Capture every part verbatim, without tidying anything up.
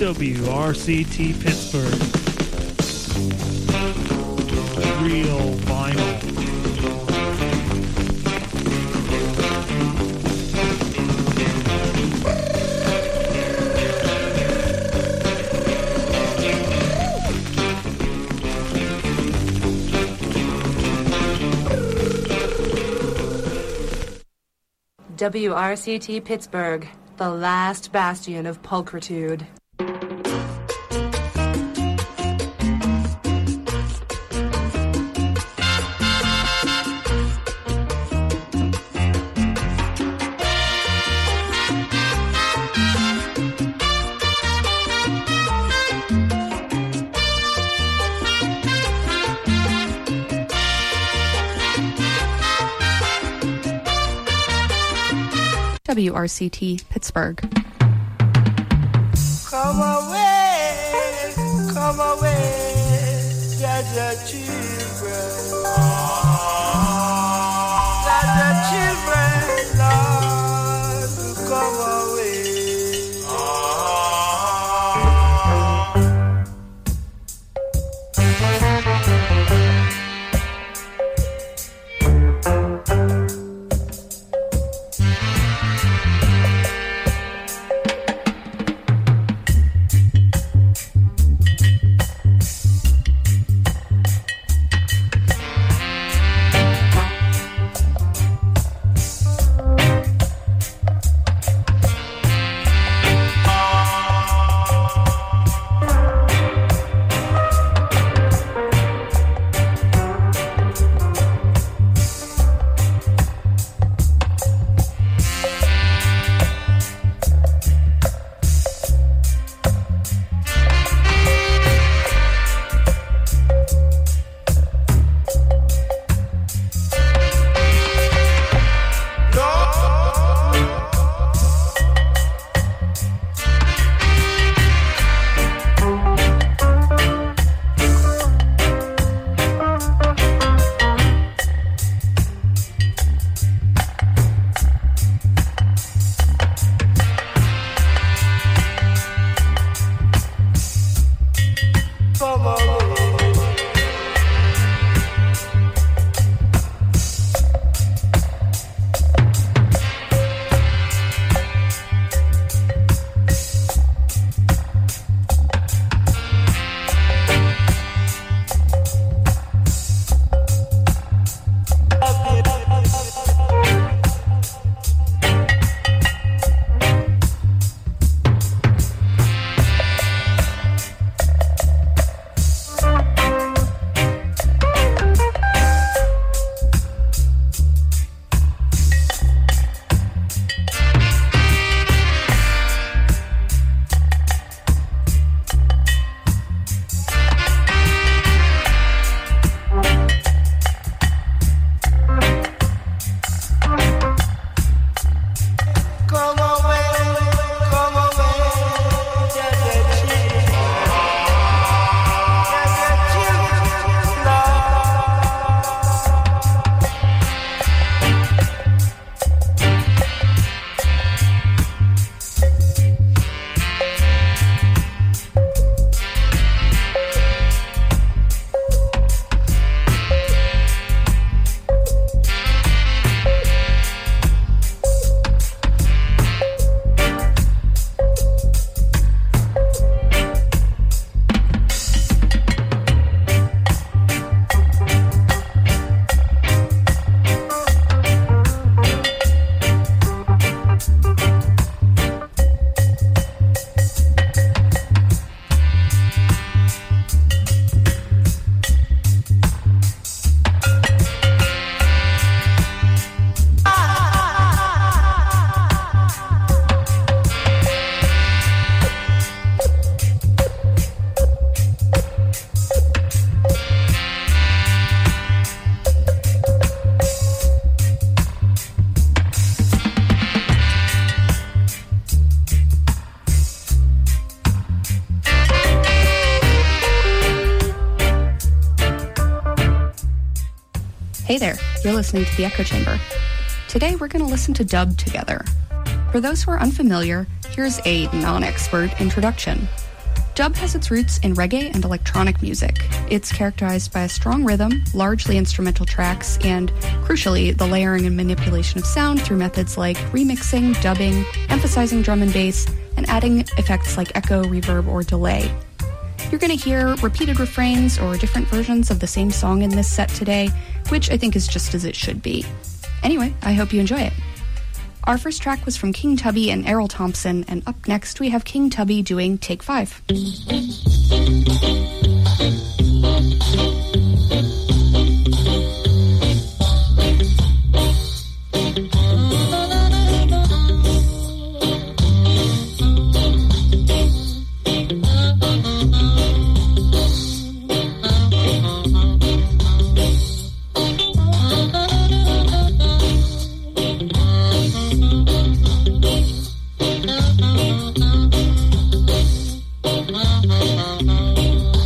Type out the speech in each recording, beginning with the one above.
W R C T Pittsburgh. Real vinyl. W R C T Pittsburgh, the last bastion of pulchritude. W R C T Pittsburgh. Come away, come away, Jaja children. Jaja children, Lord, come away. Hey there, you're listening to The Echo Chamber. Today we're going to listen to dub together. For those who are unfamiliar, here's a non-expert introduction. Dub has its roots in reggae and electronic music. It's characterized by a strong rhythm, largely instrumental tracks, and, crucially, the layering and manipulation of sound through methods like remixing, dubbing, emphasizing drum and bass, and adding effects like echo, reverb, or delay. You're going to hear repeated refrains or different versions of the same song in this set today, which I think is just as it should be. Anyway, I hope you enjoy it. Our first track was from King Tubby and Errol Thompson, and up next we have King Tubby doing Take Five. Thank you.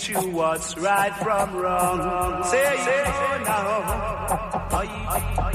teach you what's right from wrong. Say, say it now. Aye, aye, aye.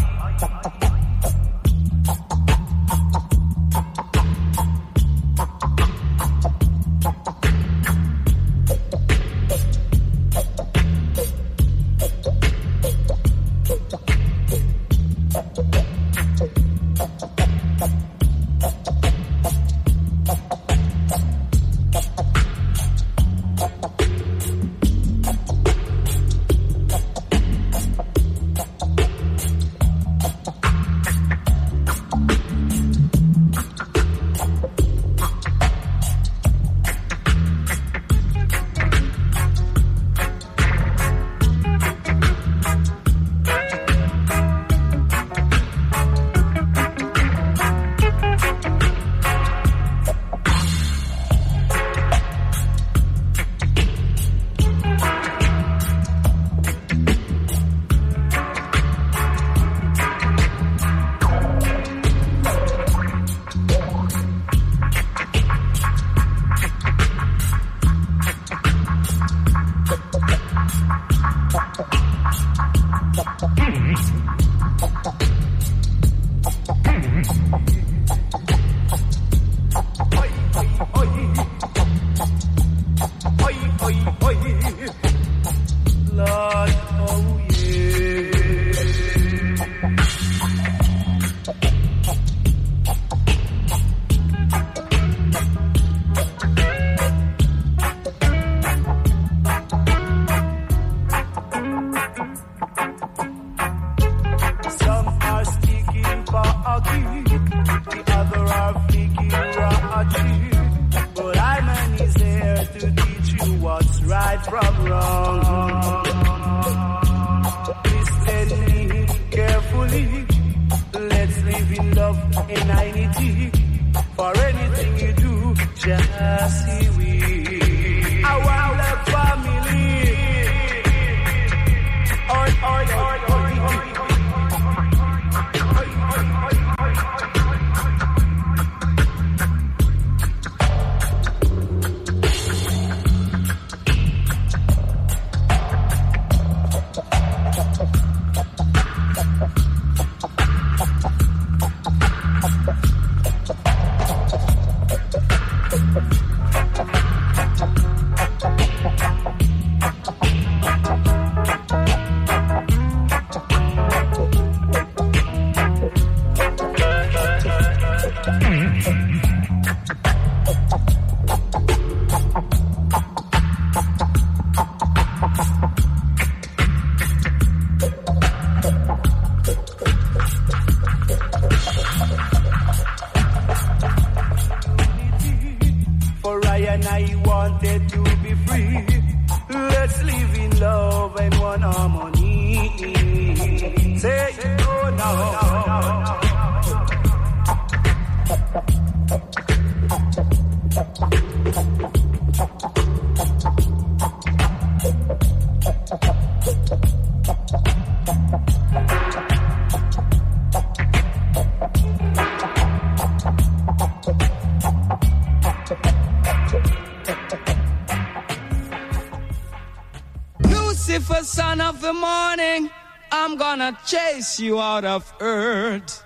Son of the morning, I'm gonna chase you out of earth.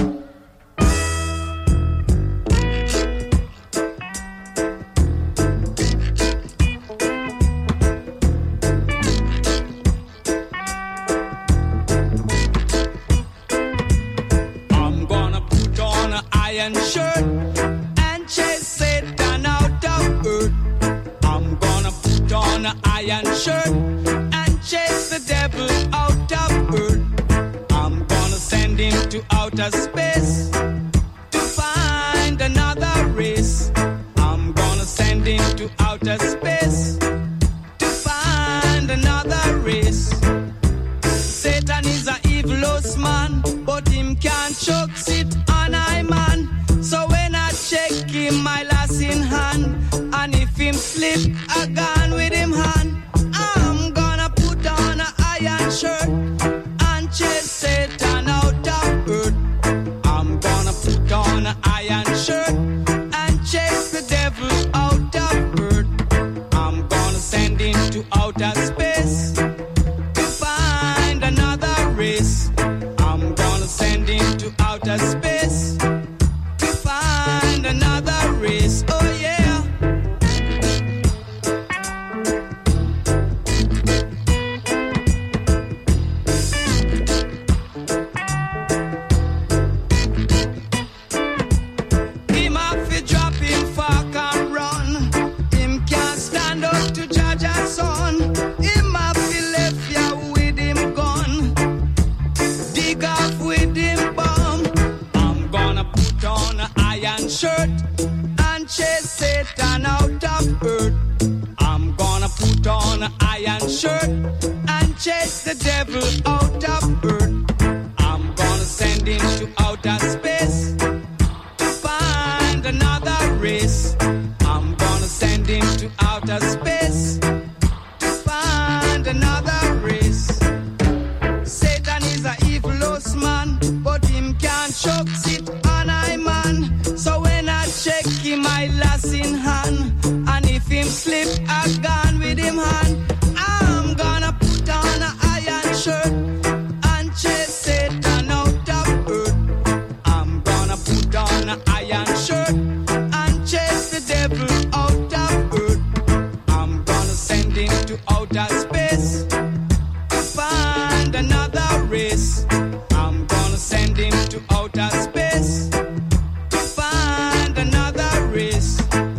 I'm gonna put on an iron shirt and chase Satan out of earth. I'm gonna put on an iron shirt, chase the devil out of earth. I'm gonna send him to outer space to find another race. I'm gonna send him to outer space to find another race. Satan is a evilous man, but him can't choke sit on I man. So when I check him, my lass in hand, and if him slip, I gone with him hand. Shirt and chase Satan out of earth. I'm gonna put on an iron shirt and chase the devil out of earth. I'm gonna send him to shirt and chase the devil out of earth. I'm gonna send him to outer space to find another race. I'm gonna send him to outer space to find another race. Satan is a evilous man, but him can't choke it on I man. So when I check him, I lass in hand, and if him slip, I gone with him hand. I'm gonna put on an iron shirt and chase Satan out of earth. I'm gonna put on an iron shirt and chase the devil out of earth. I'm gonna send him to outer space to find another race. I'm gonna send him to outer space to find another race.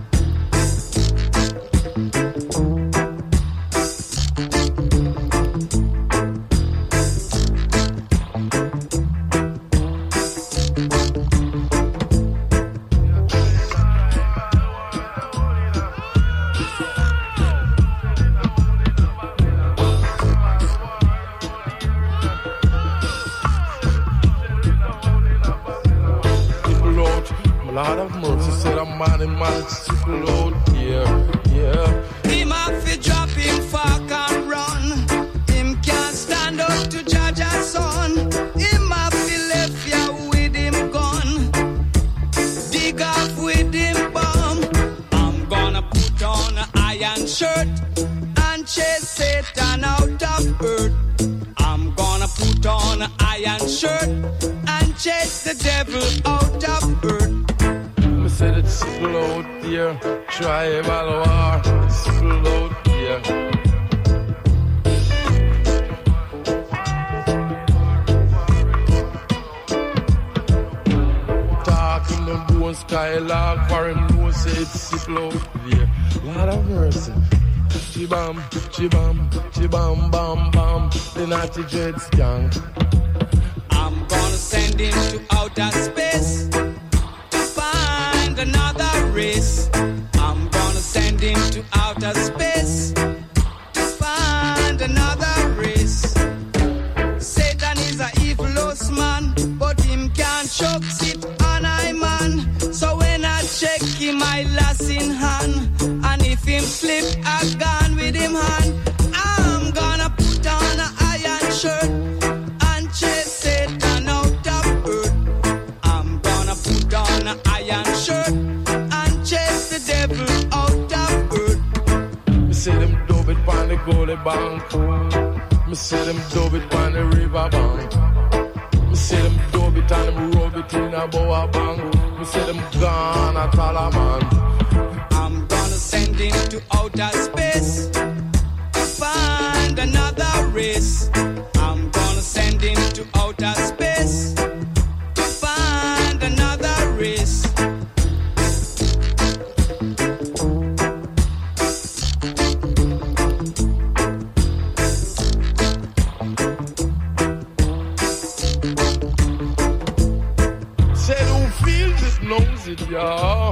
Lord of mercy, said a man in man, sickle out here, yeah. Him have to drop him fuck and run. Him can't stand up to judge a son. Him have to left ya with him gun. Dig off with him bomb. I'm gonna put on an iron shirt and chase Satan out of earth. I'm gonna put on an iron shirt and chase the devil out of earth. Said it's sickle out there, tribal war, sickle out there. Talking the bone skylark, for him know say it's sickle out there. Lord of mercy. Chibam, chibam, chibam, bam, bam, the naughty dread skunk. I'm gonna send him to outer space another race. I'm gonna send him to outer space to find another race. Satan is a evilous man, but him can't choke it on I man. So when I check him, I lass in hand, and if him slip, I gone with him hand. I'm gonna put on an iron shirt and chase Satan out of earth. I'm gonna put on an iron shirt and chase the devil out of earth. Me see them dub it on the goalie bank. Me see them dub it on the river bank. Me see them dub it and them rub it in a boa bank. Me see them gone at all a man. I'm gonna send him to outer space to find another race. I'm gonna send him to outer space to find another race. Say who feels it knows it, y'all.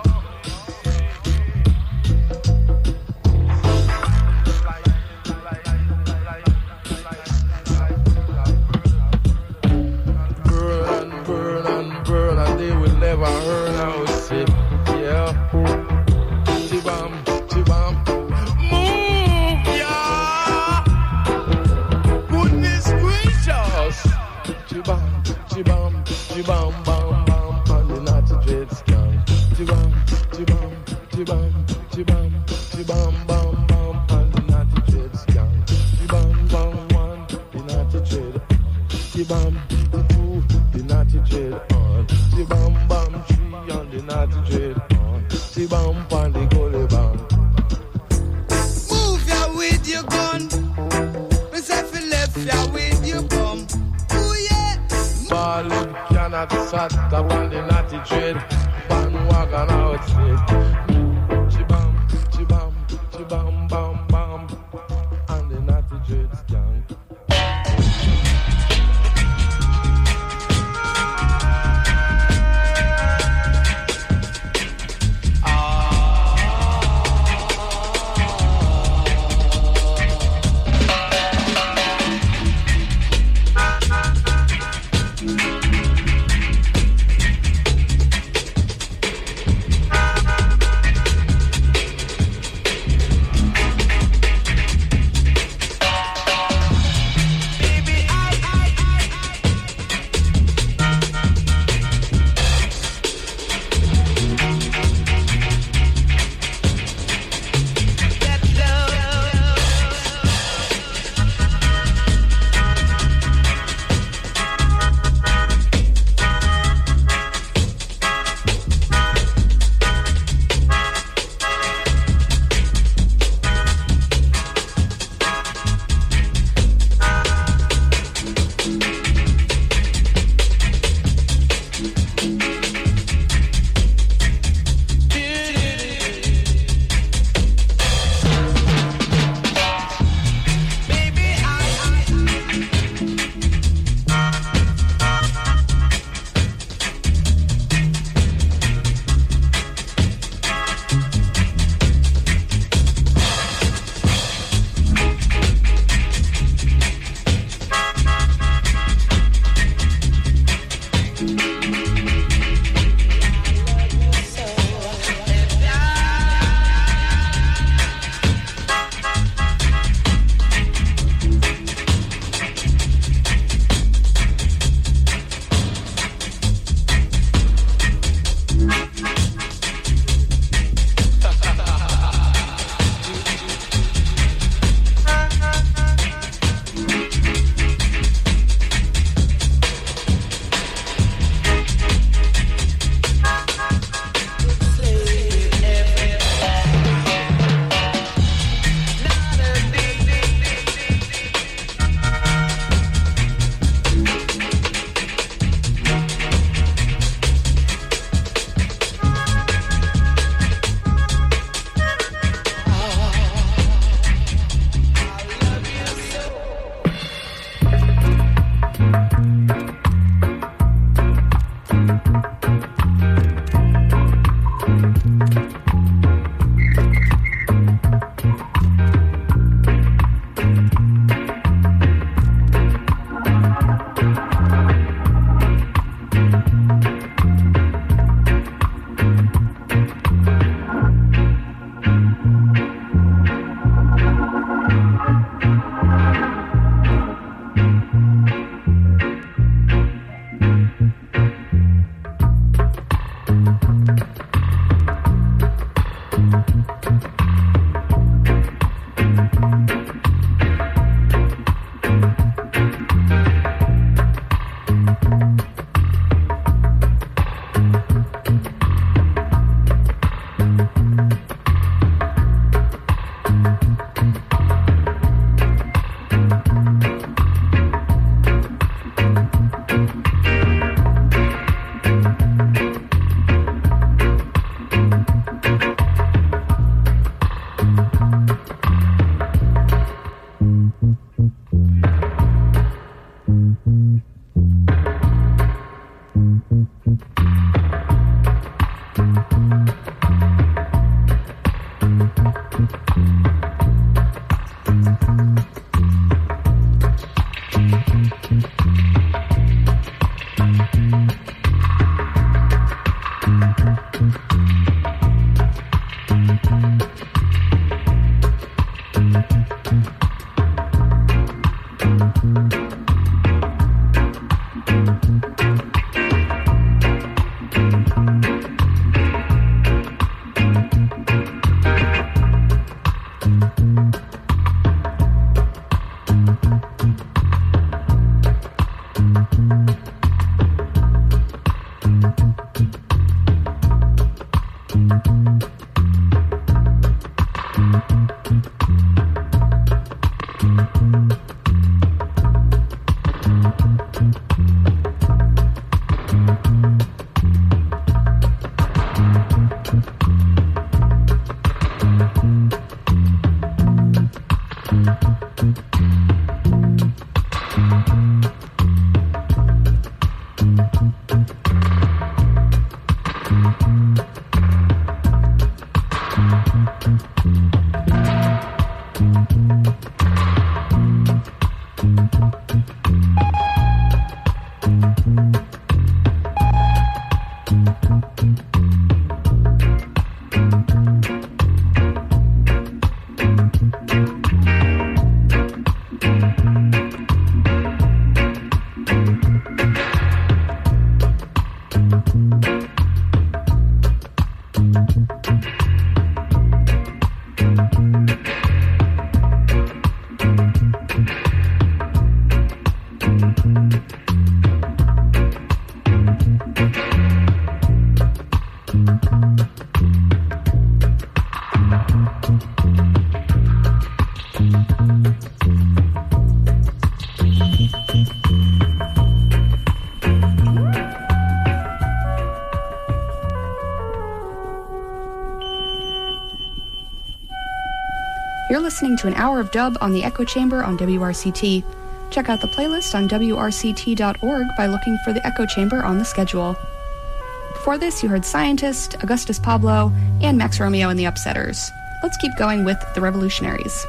Never heard how it's it, yeah. Chibam, chibam, move, yeah. Goodness gracious. Chibam, chibam, chibam, bam, bam, and the naughty dread skunk. Chibam, chibam, chibam, chibam, chibam, bam, bam, and the naughty dread skunk. Chibam, bam, one, the naughty dread. Chibam, the two, the naughty dread. Chibam bam tree on the naughty dread on. Chibam on the goalie bam. Move ya with your gun. Myself left ya with your bum. Ooh yeah. Ballin cannot sat up on the naughty dread. Bandwagon outside. Chibam, chibam, chibam bam bam. And the naughty dread skunk. You're listening to an hour of dub on the Echo Chamber on W R C T. Check out the playlist on W R C T dot org by looking for the Echo Chamber on the schedule. Before this, you heard Scientist, Augustus Pablo, and Max Romeo and the Upsetters. Let's keep going with The Revolutionaries.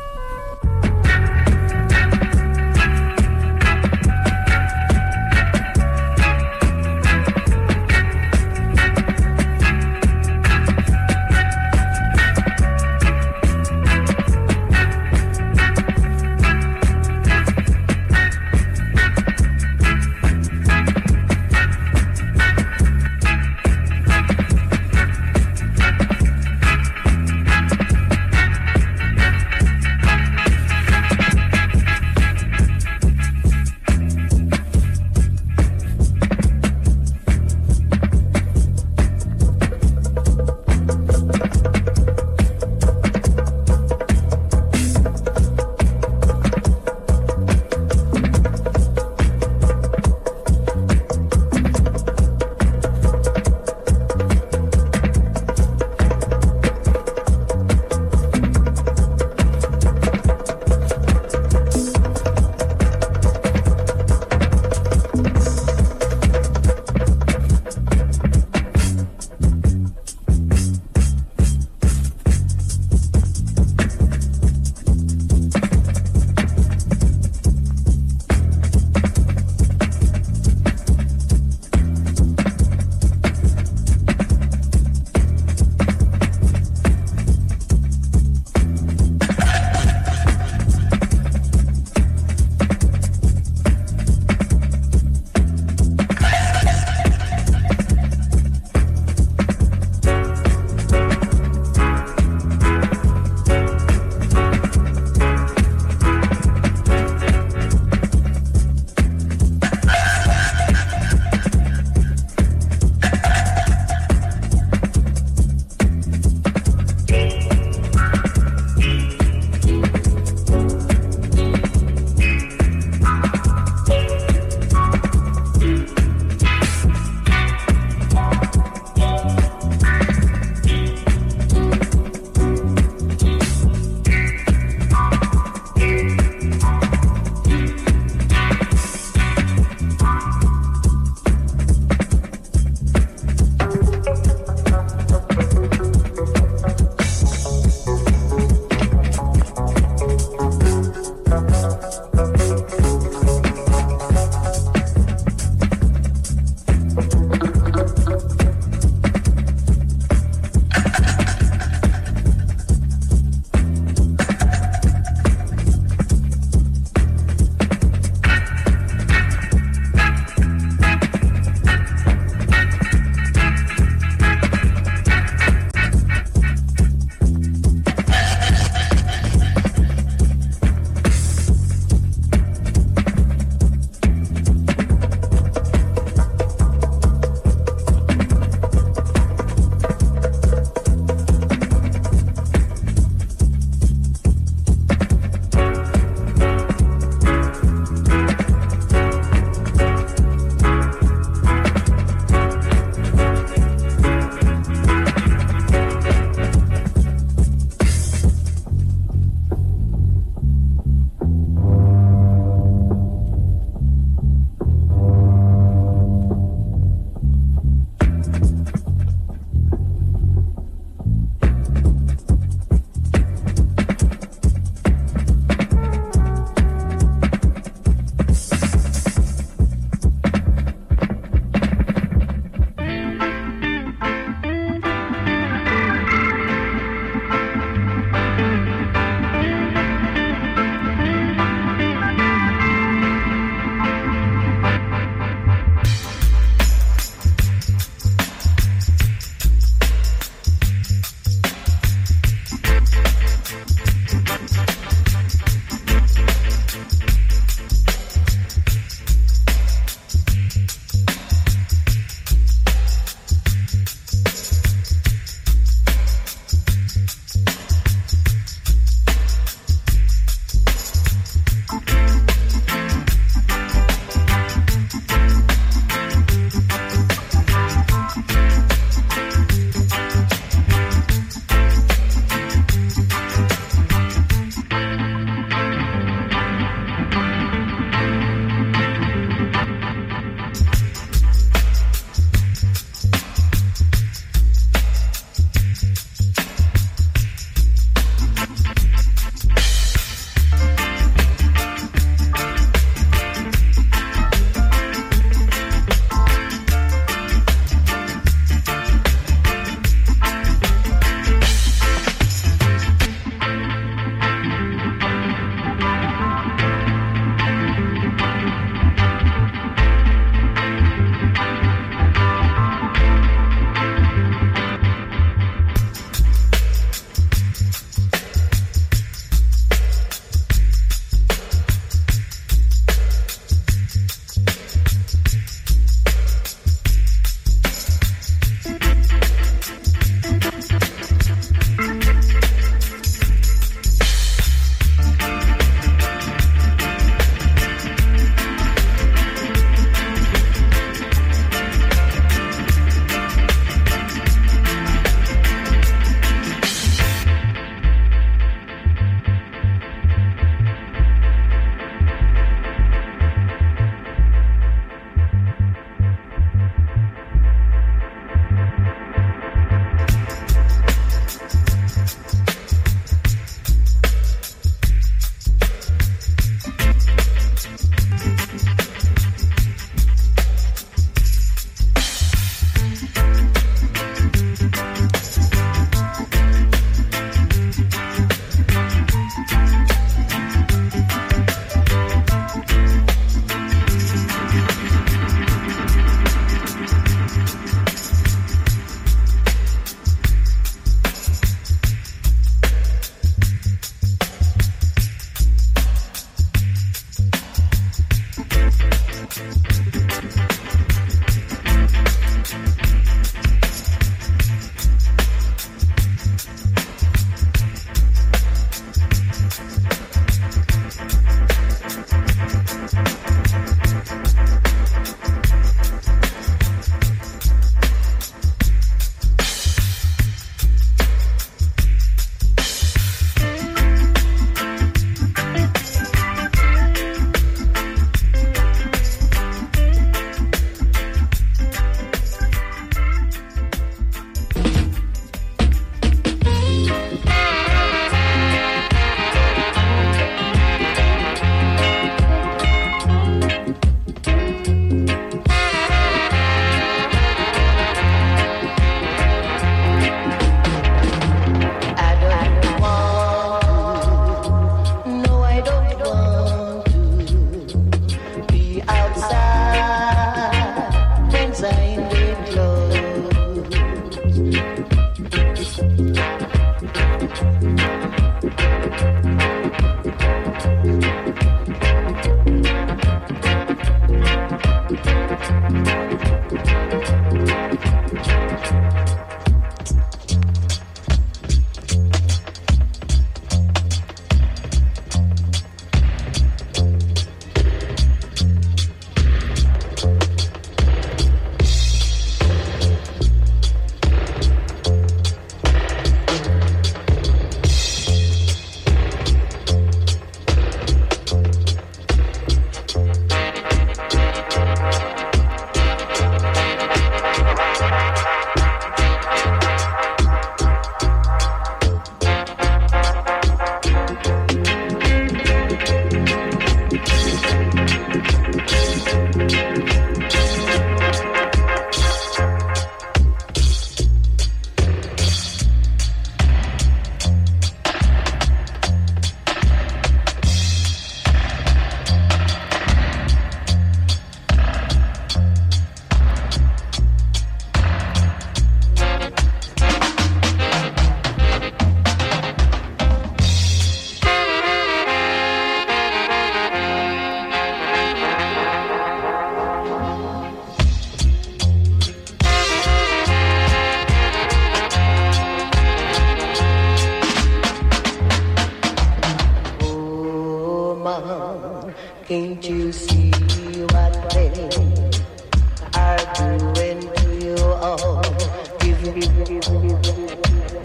Can't you see what they are doing to you all? Give me, give me, give me, give me.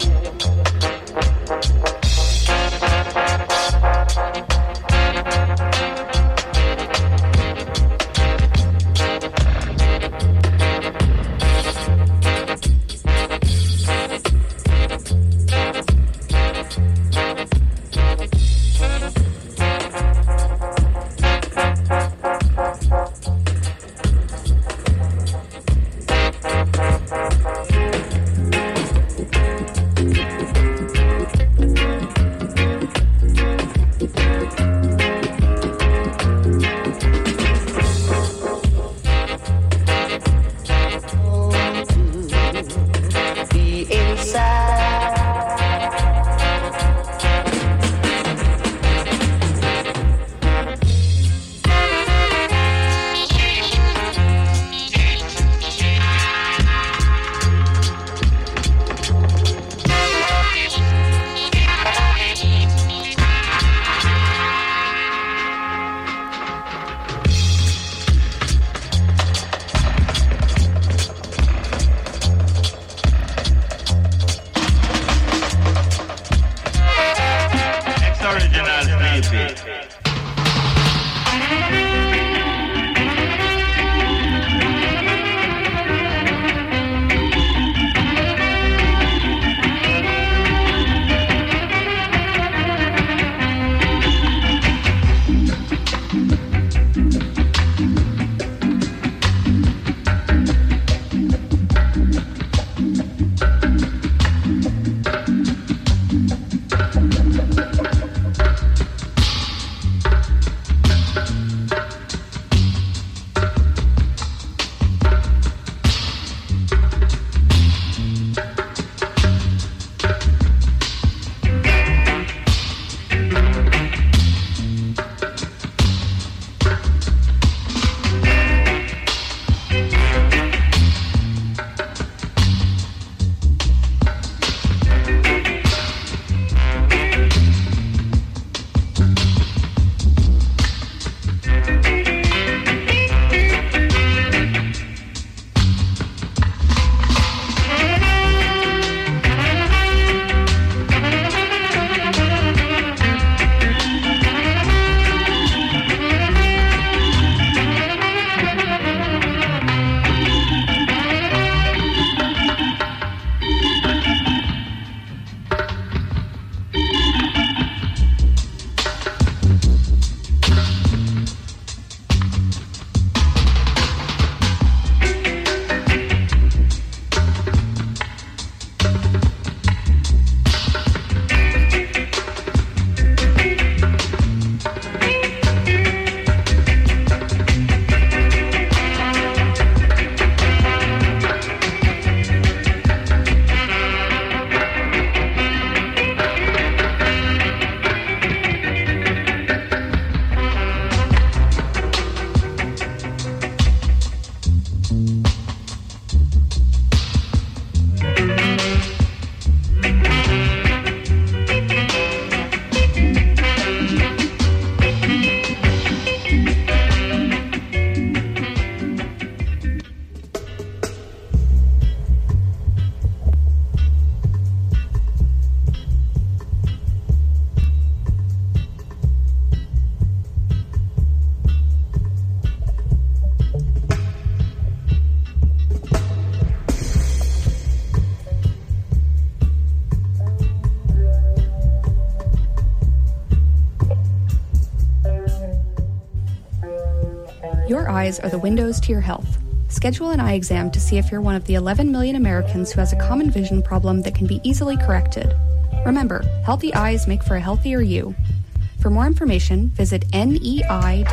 Your eyes are the windows to your health. Schedule an eye exam to see if you're one of the eleven million Americans who has a common vision problem that can be easily corrected. Remember, healthy eyes make for a healthier you. For more information, visit nei.nih.gov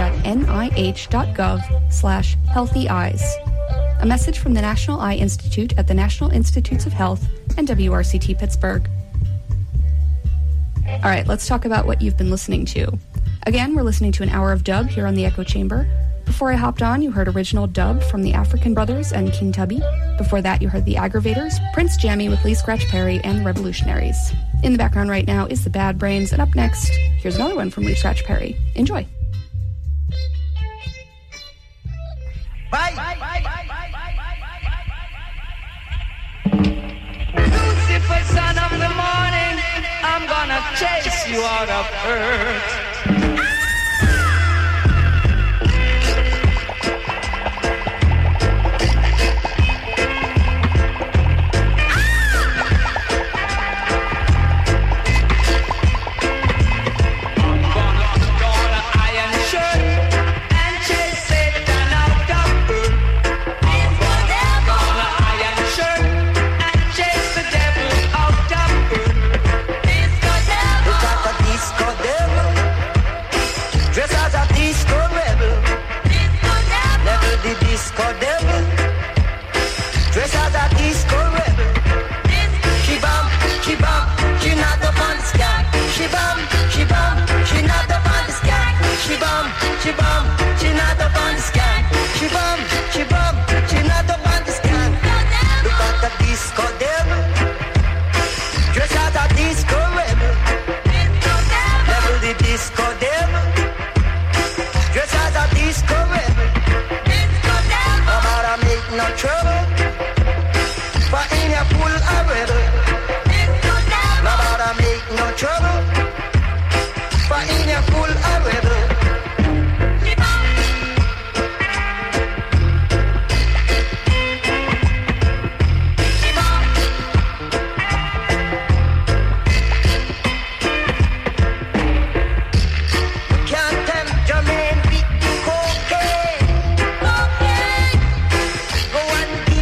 slash healthy eyes. A message from the National Eye Institute at the National Institutes of Health and W R C T Pittsburgh. All right, let's talk about what you've been listening to. Again, we're listening to an hour of dub here on the Echo Chamber. Before I hopped on, you heard original dub from the African Brothers and King Tubby. Before that, you heard the Aggravators, Prince Jammy with Lee Scratch Perry, and the Revolutionaries. In the background right now is the Bad Brains, and up next, here's another one from Lee Scratch Perry. Enjoy. Bye. Lucifer, son of the morning, I'm gonna chase you out of earth. Go and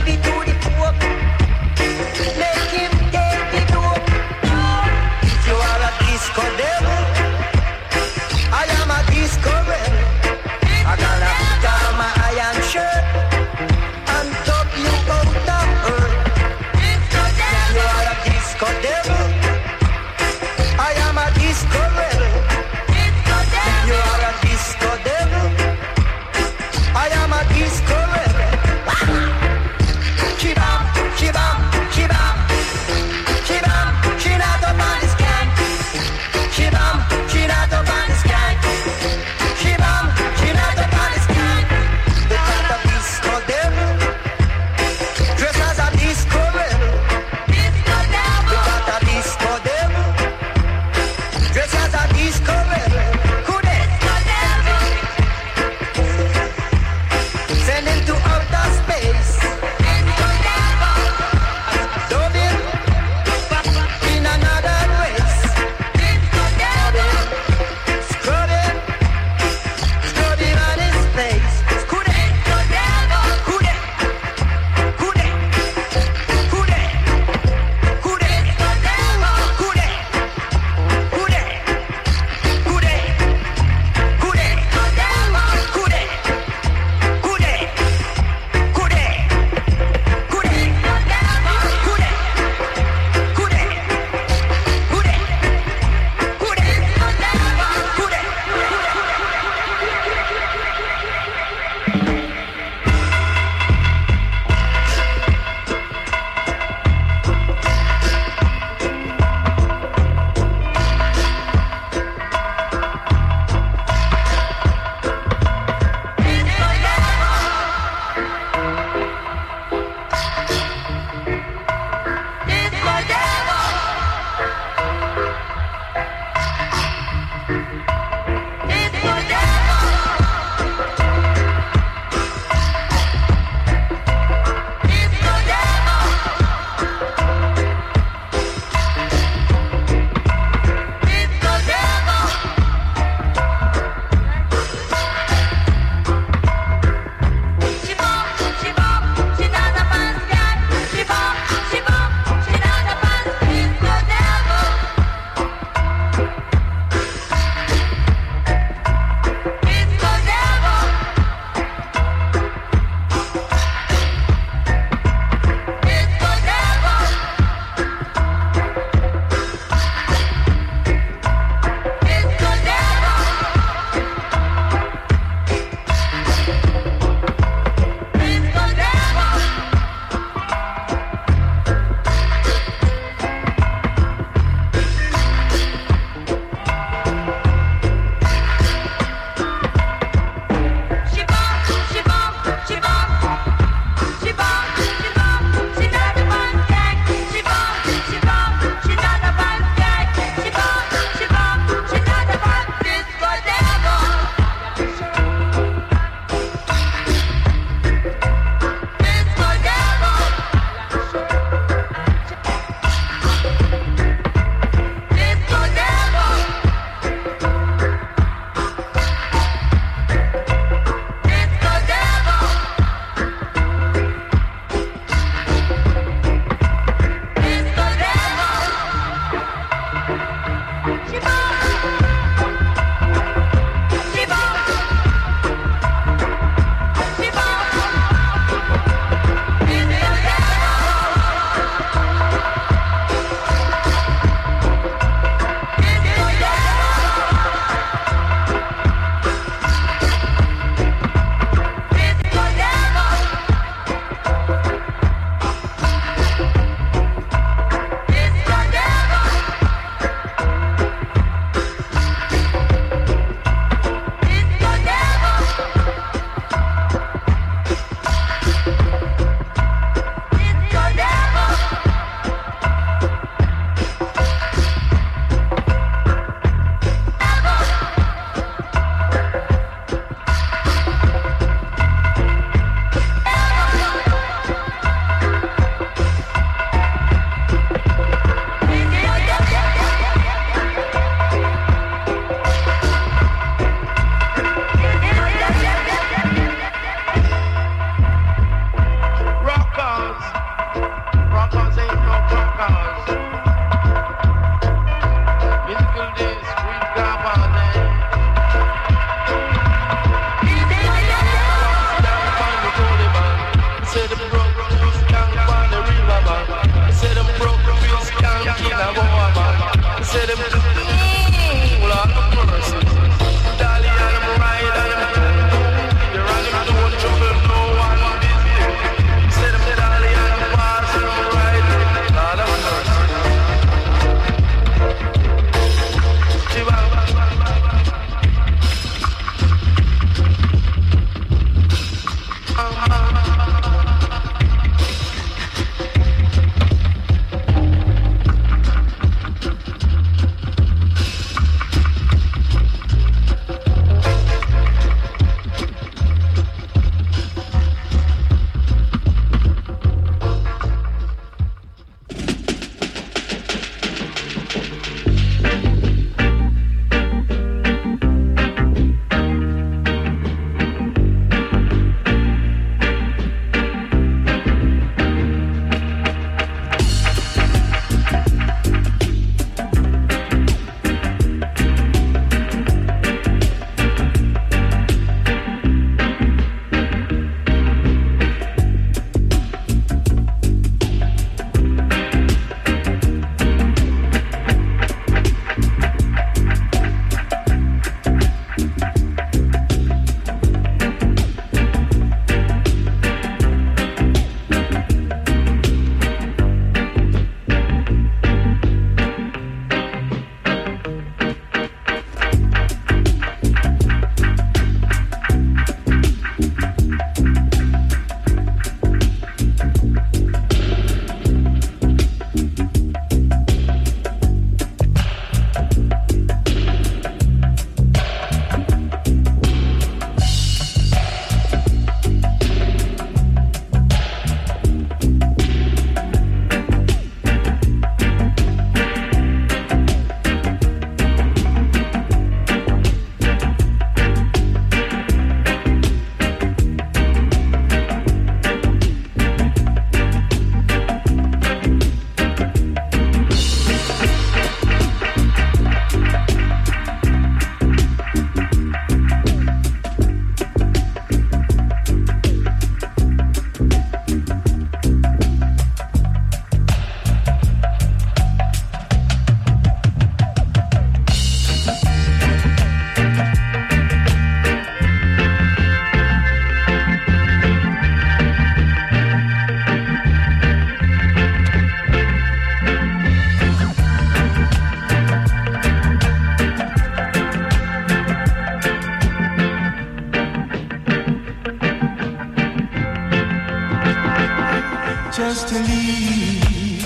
just to leave.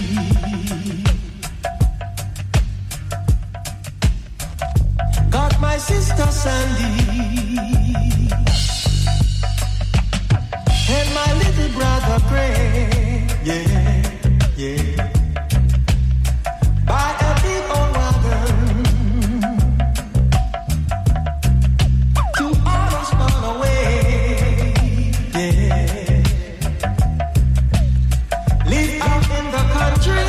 Got my sister Sandy and my little brother Craig, yeah, yeah. By a big old wagon to almost run away, yeah. Live out in the country.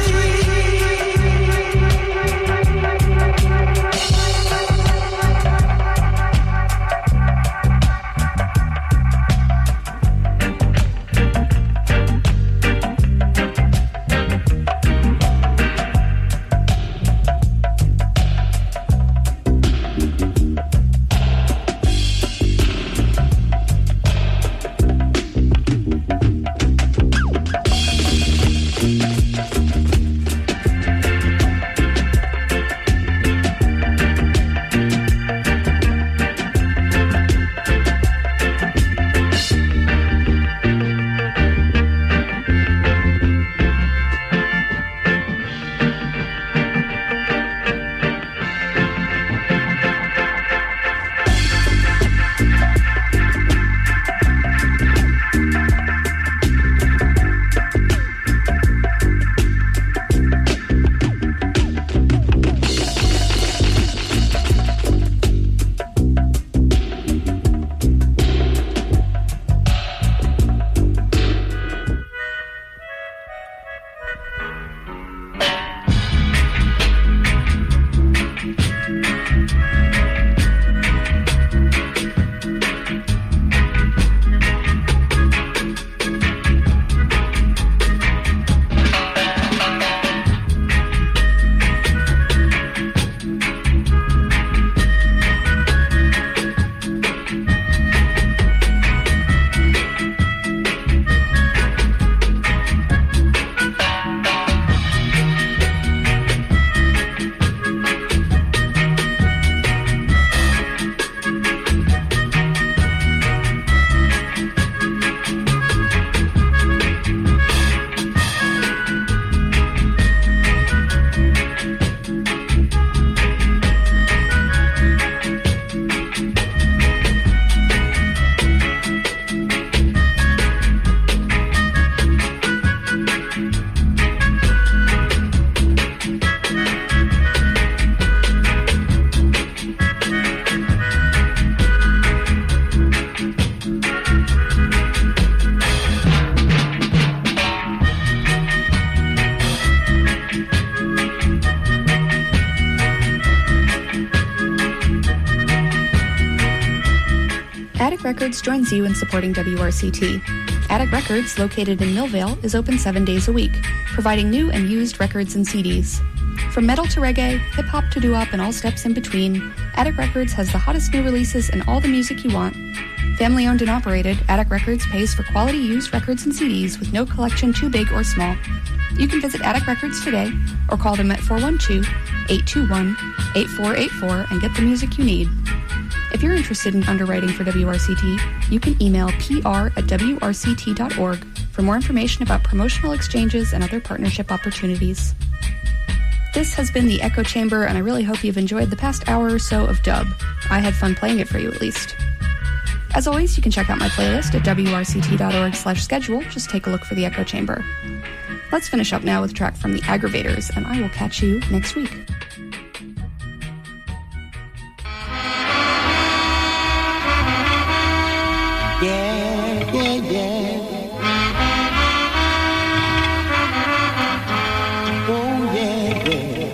Attic Records joins you in supporting W R C T. Attic Records, located in Millvale, is open seven days a week, providing new and used records and C Ds. From metal to reggae, hip-hop to doo-wop and all steps in between, Attic Records has the hottest new releases and all the music you want. Family owned and operated, Attic Records pays for quality used records and C Ds with no collection too big or small. You can visit Attic Records today or call them at four one two, eight two one, eight four eight four and get the music you need. If you're interested in underwriting for W R C T, you can email P R at W R C T dot org for more information about promotional exchanges and other partnership opportunities. This has been the Echo Chamber, and I really hope you've enjoyed the past hour or so of dub. I had fun playing it for you, at least. As always, you can check out my playlist at W R C T dot org slash schedule. Just take a look for the Echo Chamber. Let's finish up now with a track from the Aggravators, and I will catch you next week. Yeah, yeah, yeah. Oh, yeah, yeah.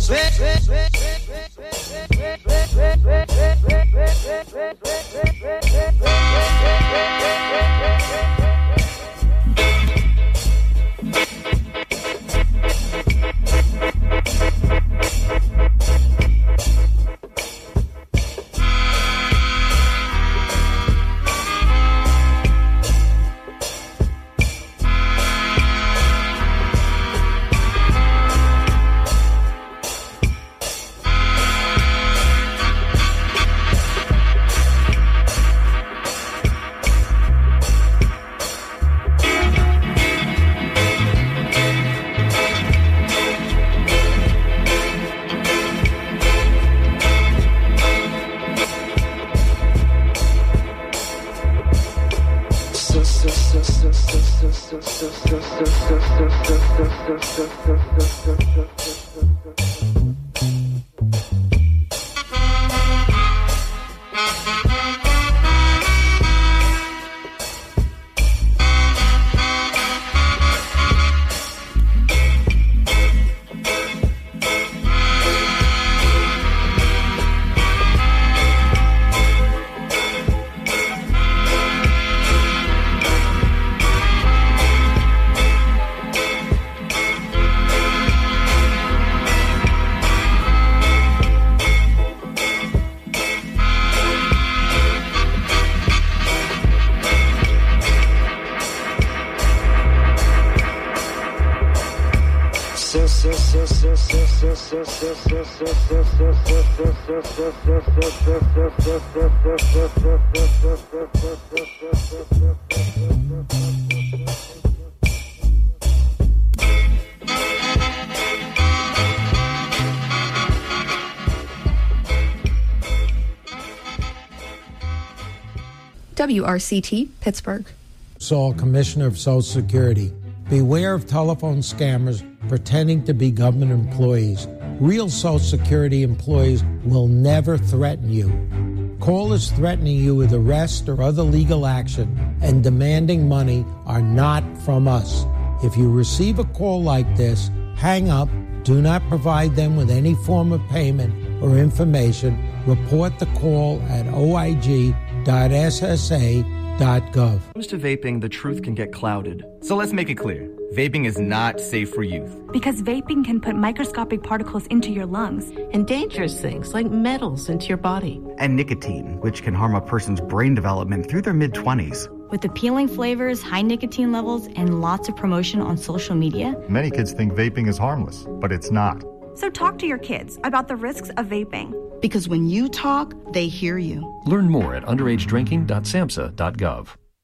W R C T, Pittsburgh. Saul, Commissioner of Social Security. Beware of telephone scammers pretending to be government employees. Real Social Security employees will never threaten you. Callers threatening you with arrest or other legal action and demanding money are not from us. If you receive a call like this, hang up, do not provide them with any form of payment or information. Report the call at O I G dot S S A dot gov. When it comes to vaping, the truth can get clouded. So let's make it clear. Vaping is not safe for youth. Because vaping can put microscopic particles into your lungs. And dangerous things like metals into your body. And nicotine, which can harm a person's brain development through their mid-twenties. With appealing flavors, high nicotine levels, and lots of promotion on social media. Many kids think vaping is harmless, but it's not. So talk to your kids about the risks of vaping. Because when you talk, they hear you. Learn more at underage drinking dot samhsa dot gov.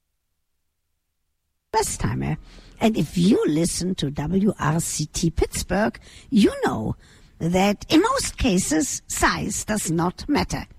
Best timer. And if you listen to W R C T Pittsburgh, you know that in most cases, size does not matter.